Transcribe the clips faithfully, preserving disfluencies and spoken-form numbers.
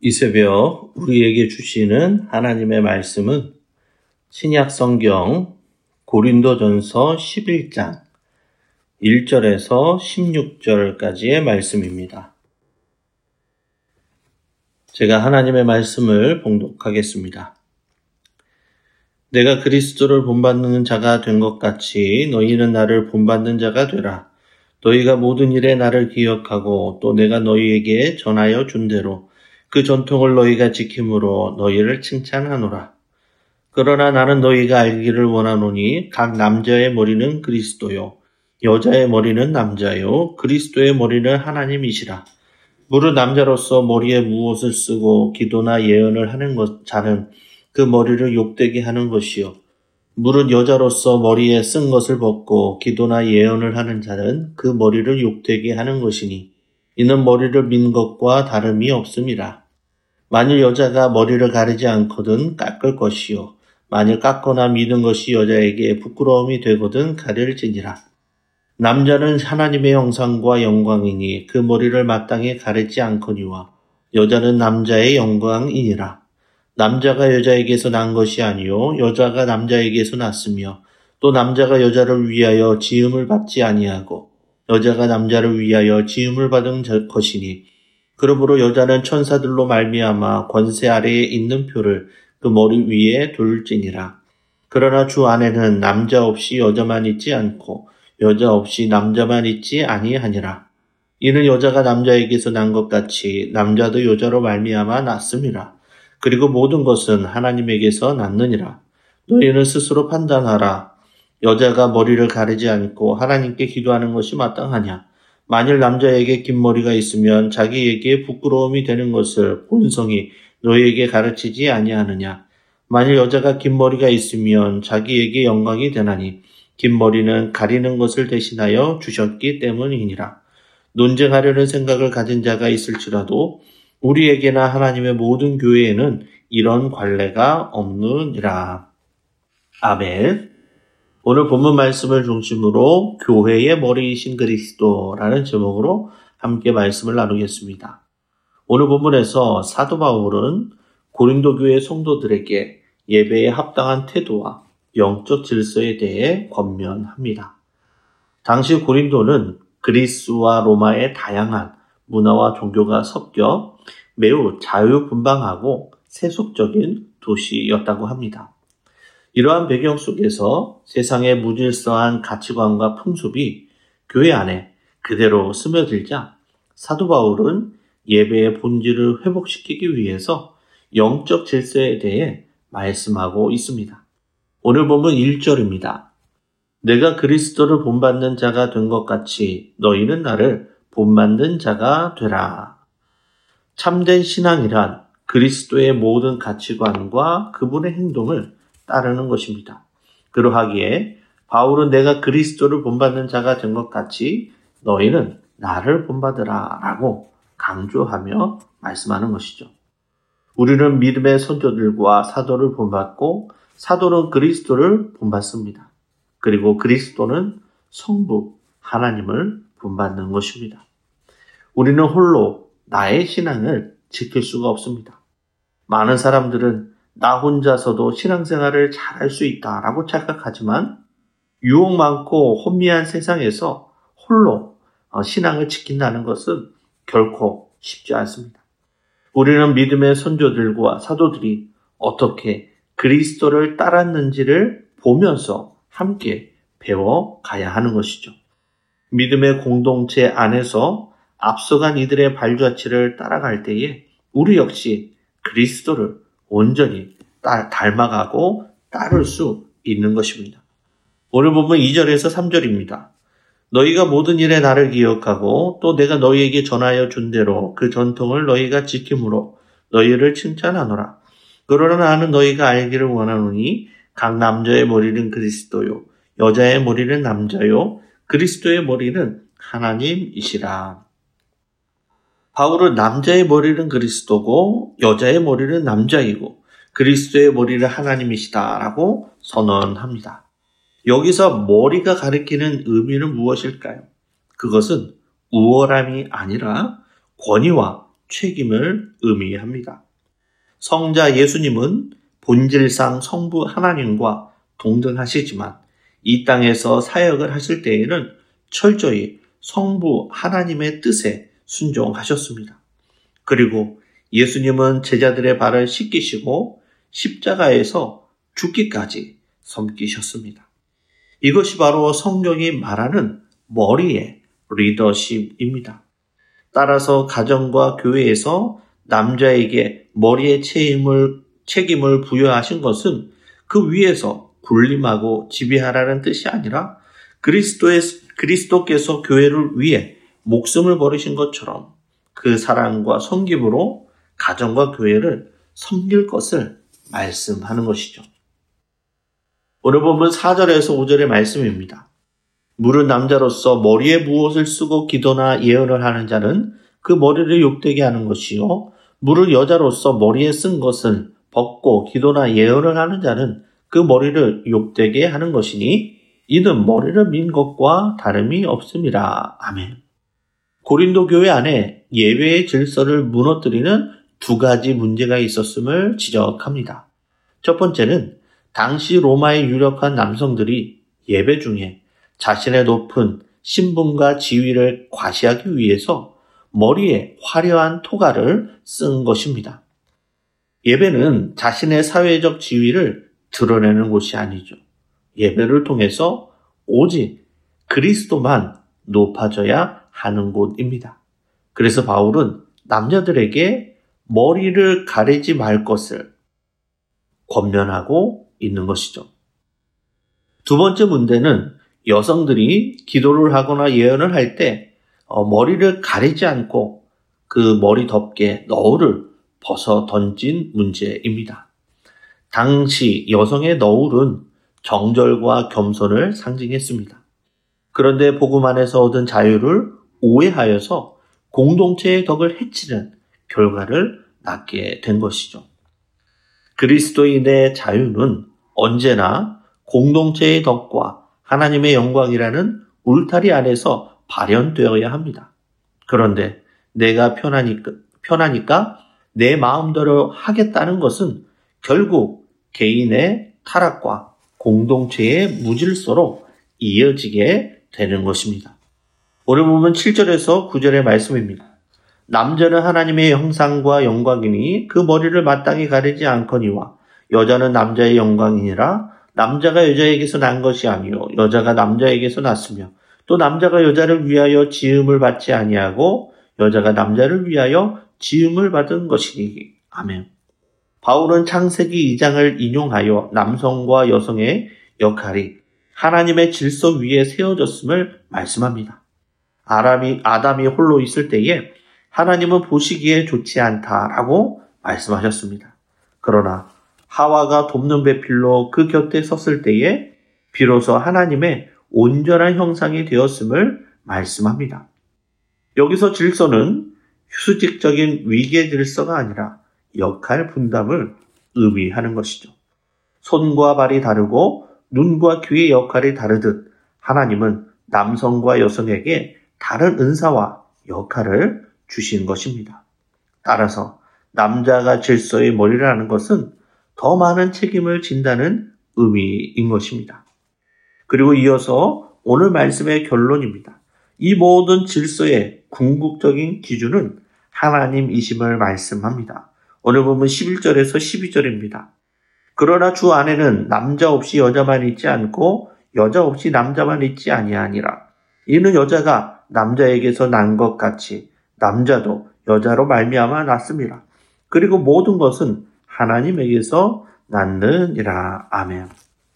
이 새벽 우리에게 주시는 하나님의 말씀은 신약 성경 고린도전서 십일 장 일 절에서 십육 절까지의 말씀입니다. 제가 하나님의 말씀을 봉독하겠습니다. 내가 그리스도를 본받는 자가 된 것 같이 너희는 나를 본받는 자가 되라. 너희가 모든 일에 나를 기억하고 또 내가 너희에게 전하여 준 대로 그 전통을 너희가 지킴으로 너희를 칭찬하노라. 그러나 나는 너희가 알기를 원하노니 각 남자의 머리는 그리스도요 여자의 머리는 남자요 그리스도의 머리는 하나님이시라. 무릇 남자로서 머리에 무엇을 쓰고 기도나 예언을 하는 것, 자는 그 머리를 욕되게 하는 것이요 무릇 여자로서 머리에 쓴 것을 벗고 기도나 예언을 하는 자는 그 머리를 욕되게 하는 것이니 이는 머리를 민 것과 다름이 없음이라. 만일 여자가 머리를 가리지 않거든 깎을 것이요 만일 깎거나 미는 것이 여자에게 부끄러움이 되거든 가릴지니라. 남자는 하나님의 형상과 영광이니 그 머리를 마땅히 가리지 않거니와 여자는 남자의 영광이니라. 남자가 여자에게서 난 것이 아니요 여자가 남자에게서 났으며 또 남자가 여자를 위하여 지음을 받지 아니하고 여자가 남자를 위하여 지음을 받은 것이니 그러므로 여자는 천사들로 말미암아 권세 아래에 있는 표를 그 머리 위에 둘지니라. 그러나 주 안에는 남자 없이 여자만 있지 않고 여자 없이 남자만 있지 아니하니라. 이는 여자가 남자에게서 난 것 같이 남자도 여자로 말미암아 났음이라. 그리고 모든 것은 하나님에게서 났느니라. 너희는 스스로 판단하라. 여자가 머리를 가리지 않고 하나님께 기도하는 것이 마땅하냐? 만일 남자에게 긴 머리가 있으면 자기에게 부끄러움이 되는 것을 본성이 너희에게 가르치지 아니하느냐? 만일 여자가 긴 머리가 있으면 자기에게 영광이 되나니 긴 머리는 가리는 것을 대신하여 주셨기 때문이니라. 논쟁하려는 생각을 가진 자가 있을지라도 우리에게나 하나님의 모든 교회에는 이런 관례가 없느니라. 아멘. 오늘 본문 말씀을 중심으로 교회의 머리이신 그리스도라는 제목으로 함께 말씀을 나누겠습니다. 오늘 본문에서 사도 바울은 고린도 교회 성도들에게 예배에 합당한 태도와 영적 질서에 대해 권면합니다. 당시 고린도는 그리스와 로마의 다양한 문화와 종교가 섞여 매우 자유분방하고 세속적인 도시였다고 합니다. 이러한 배경 속에서 세상의 무질서한 가치관과 풍습이 교회 안에 그대로 스며들자 사도 바울은 예배의 본질을 회복시키기 위해서 영적 질서에 대해 말씀하고 있습니다. 오늘 본문 일 절입니다. 내가 그리스도를 본받는 자가 된 것 같이 너희는 나를 본받는 자가 되라. 참된 신앙이란 그리스도의 모든 가치관과 그분의 행동을 따르는 것입니다. 그러하기에 바울은 내가 그리스도를 본받는 자가 된 것 같이 너희는 나를 본받으라 라고 강조하며 말씀하는 것이죠. 우리는 믿음의 선조들과 사도를 본받고 사도는 그리스도를 본받습니다. 그리고 그리스도는 성부 하나님을 본받는 것입니다. 우리는 홀로 나의 신앙을 지킬 수가 없습니다. 많은 사람들은 나 혼자서도 신앙생활을 잘할 수 있다라고 착각하지만 유혹 많고 혼미한 세상에서 홀로 신앙을 지킨다는 것은 결코 쉽지 않습니다. 우리는 믿음의 선조들과 사도들이 어떻게 그리스도를 따랐는지를 보면서 함께 배워가야 하는 것이죠. 믿음의 공동체 안에서 앞서간 이들의 발자취를 따라갈 때에 우리 역시 그리스도를 온전히 따, 닮아가고 따를 수 있는 것입니다. 오늘 보면 이 절에서 삼 절입니다. 너희가 모든 일에 나를 기억하고 또 내가 너희에게 전하여 준 대로 그 전통을 너희가 지킴으로 너희를 칭찬하노라. 그러나 나는 너희가 알기를 원하노니 각 남자의 머리는 그리스도요 여자의 머리는 남자요 그리스도의 머리는 하나님이시라. 바울은 남자의 머리는 그리스도고 여자의 머리는 남자이고 그리스도의 머리는 하나님이시다라고 선언합니다. 여기서 머리가 가리키는 의미는 무엇일까요? 그것은 우월함이 아니라 권위와 책임을 의미합니다. 성자 예수님은 본질상 성부 하나님과 동등하시지만 이 땅에서 사역을 하실 때에는 철저히 성부 하나님의 뜻에 순종하셨습니다. 그리고 예수님은 제자들의 발을 씻기시고 십자가에서 죽기까지 섬기셨습니다. 이것이 바로 성경이 말하는 머리의 리더십입니다. 따라서 가정과 교회에서 남자에게 머리의 책임을, 책임을 부여하신 것은 그 위에서 군림하고 지배하라는 뜻이 아니라 그리스도의, 그리스도께서 교회를 위해 목숨을 버리신 것처럼 그 사랑과 섬김으로 가정과 교회를 섬길 것을 말씀하는 것이죠. 오늘 본문 사 절에서 오 절의 말씀입니다. 물은 남자로서 머리에 무엇을 쓰고 기도나 예언을 하는 자는 그 머리를 욕되게 하는 것이요 물은 여자로서 머리에 쓴 것을 벗고 기도나 예언을 하는 자는 그 머리를 욕되게 하는 것이니 이는 머리를 민 것과 다름이 없음이라. 아멘. 고린도 교회 안에 예배의 질서를 무너뜨리는 두 가지 문제가 있었음을 지적합니다. 첫 번째는 당시 로마의 유력한 남성들이 예배 중에 자신의 높은 신분과 지위를 과시하기 위해서 머리에 화려한 토가를 쓴 것입니다. 예배는 자신의 사회적 지위를 드러내는 곳이 아니죠. 예배를 통해서 오직 그리스도만 높아져야 하는 곳입니다. 그래서 바울은 남자들에게 머리를 가리지 말 것을 권면하고 있는 것이죠. 두 번째 문제는 여성들이 기도를 하거나 예언을 할 때 머리를 가리지 않고 그 머리 덮개 너울을 벗어 던진 문제입니다. 당시 여성의 너울은 정절과 겸손을 상징했습니다. 그런데 복음 안에서 얻은 자유를 오해하여서 공동체의 덕을 해치는 결과를 낳게 된 것이죠. 그리스도인의 자유는 언제나 공동체의 덕과 하나님의 영광이라는 울타리 안에서 발현되어야 합니다. 그런데 내가 편하니까, 편하니까 내 마음대로 하겠다는 것은 결국 개인의 타락과 공동체의 무질서로 이어지게 되는 것입니다. 오늘 보면 칠 절에서 구 절의 말씀입니다. 남자는 하나님의 형상과 영광이니 그 머리를 마땅히 가리지 않거니와 여자는 남자의 영광이니라. 남자가 여자에게서 난 것이 아니요 여자가 남자에게서 났으며 또 남자가 여자를 위하여 지음을 받지 아니하고 여자가 남자를 위하여 지음을 받은 것이니. 아멘. 바울은 창세기 이 장을 인용하여 남성과 여성의 역할이 하나님의 질서 위에 세워졌음을 말씀합니다. 아람이, 아담이 홀로 있을 때에 하나님은 보시기에 좋지 않다라고 말씀하셨습니다. 그러나 하와가 돕는 배필로 그 곁에 섰을 때에 비로소 하나님의 온전한 형상이 되었음을 말씀합니다. 여기서 질서는 수직적인 위계 질서가 아니라 역할 분담을 의미하는 것이죠. 손과 발이 다르고 눈과 귀의 역할이 다르듯 하나님은 남성과 여성에게 다른 은사와 역할을 주신 것입니다. 따라서 남자가 질서의 머리라는 것은 더 많은 책임을 진다는 의미인 것입니다. 그리고 이어서 오늘 말씀의 결론입니다. 이 모든 질서의 궁극적인 기준은 하나님이심을 말씀합니다. 오늘 보면 십일 절에서 십이 절입니다. 그러나 주 안에는 남자 없이 여자만 있지 않고 여자 없이 남자만 있지 아니하니라. 이는 여자가 남자에게서 난 것 같이 남자도 여자로 말미암아 났습니다. 그리고 모든 것은 하나님에게서 났느니라. 아멘.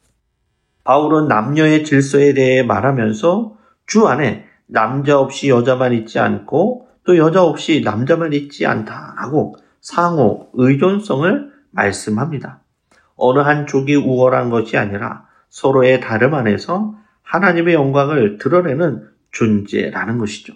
바울은 남녀의 질서에 대해 말하면서 주 안에 남자 없이 여자만 있지 않고 또 여자 없이 남자만 있지 않다라고 상호 의존성을 말씀합니다. 어느 한쪽이 우월한 것이 아니라 서로의 다름 안에서 하나님의 영광을 드러내는 존재라는 것이죠.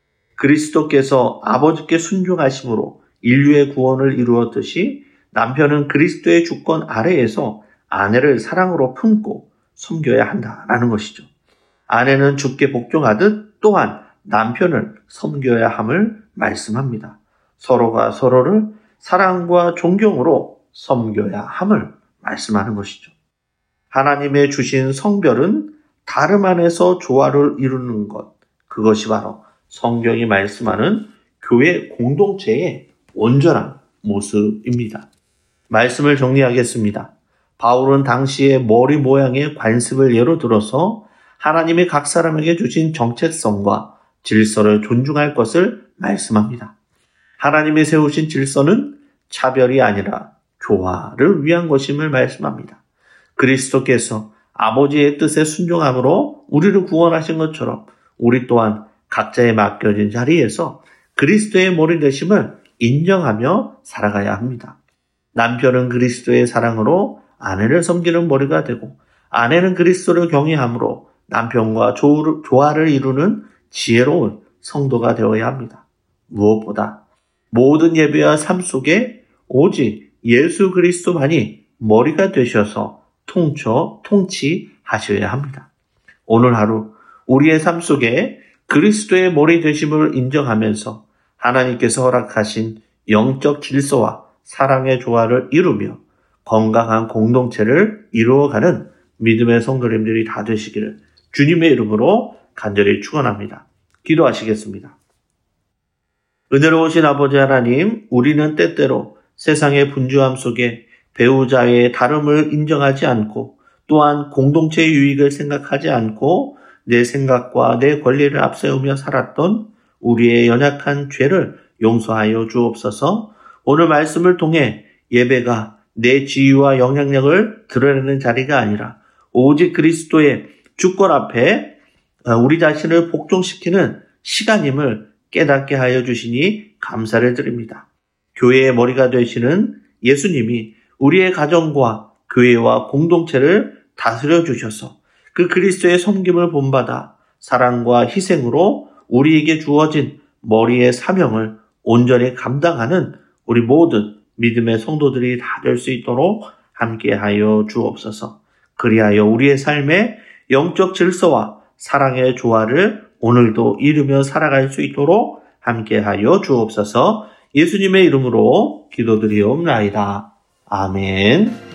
그리스도께서 아버지께 순종하심으로 인류의 구원을 이루었듯이 남편은 그리스도의 주권 아래에서 아내를 사랑으로 품고 섬겨야 한다라는 것이죠. 아내는 주께 복종하듯 또한 남편을 섬겨야 함을 말씀합니다. 서로가 서로를 사랑과 존경으로 섬겨야 함을 말씀하는 것이죠. 하나님의 주신 성별은 다름 안에서 조화를 이루는 것, 그것이 바로 성경이 말씀하는 교회 공동체의 온전한 모습입니다. 말씀을 정리하겠습니다. 바울은 당시의 머리 모양의 관습을 예로 들어서 하나님이 각 사람에게 주신 정체성과 질서를 존중할 것을 말씀합니다. 하나님이 세우신 질서는 차별이 아니라 조화를 위한 것임을 말씀합니다. 그리스도께서 아버지의 뜻에 순종함으로 우리를 구원하신 것처럼 우리 또한 각자의 맡겨진 자리에서 그리스도의 머리 되심을 인정하며 살아가야 합니다. 남편은 그리스도의 사랑으로 아내를 섬기는 머리가 되고, 아내는 그리스도를 경외함으로 남편과 조화를 이루는 지혜로운 성도가 되어야 합니다. 무엇보다 모든 예배와 삶 속에 오직 예수 그리스도만이 머리가 되셔서 통쳐 통치하셔야 합니다. 오늘 하루 우리의 삶 속에 그리스도의 머리 되심을 인정하면서 하나님께서 허락하신 영적 질서와 사랑의 조화를 이루며 건강한 공동체를 이루어가는 믿음의 성도님들이 다 되시기를 주님의 이름으로 간절히 축원합니다. 기도하시겠습니다. 은혜로우신 아버지 하나님, 우리는 때때로 세상의 분주함 속에 배우자의 다름을 인정하지 않고 또한 공동체의 유익을 생각하지 않고 내 생각과 내 권리를 앞세우며 살았던 우리의 연약한 죄를 용서하여 주옵소서. 오늘 말씀을 통해 예배가 내 지위와 영향력을 드러내는 자리가 아니라 오직 그리스도의 주권 앞에 우리 자신을 복종시키는 시간임을 깨닫게 하여 주시니 감사를 드립니다. 교회의 머리가 되시는 예수님이 우리의 가정과 교회와 공동체를 다스려 주셔서 그 그리스도의 섬김을 본받아 사랑과 희생으로 우리에게 주어진 머리의 사명을 온전히 감당하는 우리 모든 믿음의 성도들이 다 될 수 있도록 함께하여 주옵소서. 그리하여 우리의 삶에 영적 질서와 사랑의 조화를 오늘도 이루며 살아갈 수 있도록 함께하여 주옵소서. 예수님의 이름으로 기도드리옵나이다. 아멘.